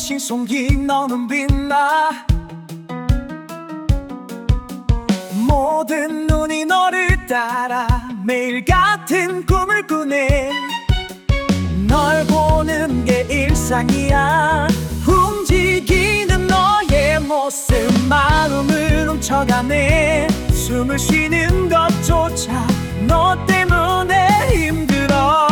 신송이 너는 빛나. 모든 눈이 너를 따라 매일 같은 꿈을 꾸네. 널 보는 게 일상이야. 움직이는 너의 모습 마음을 훔쳐가네. 숨을 쉬는 것조차 너 때문에 힘들어.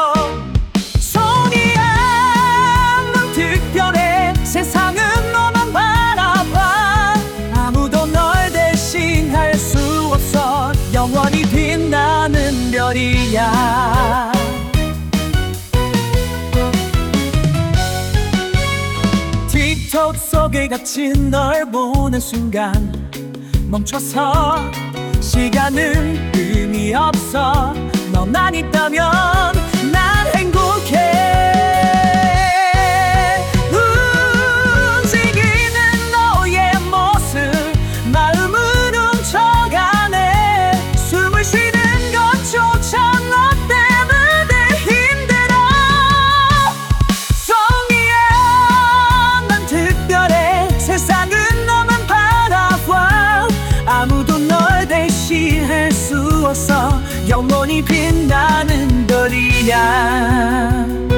소니야, 넌 특별해. 세상은 너만 바라봐. 아무도 널 대신할 수 없어. 영원히 빛나는 별이야. 틱톡 속에 갇힌 널 보는 순간 멈춰서 시간은 의미 없어. 너만 있다면 난 행복해. 움직이는 너의 모습 마음을 훔쳐가네. 숨을 쉬는 것조차 너 때문에 힘들어. 송이야, 넌 특별해. 세상은 너만 바라봐. 아무도 널 대신할 수 없어. 영원히 빛나는 별이야.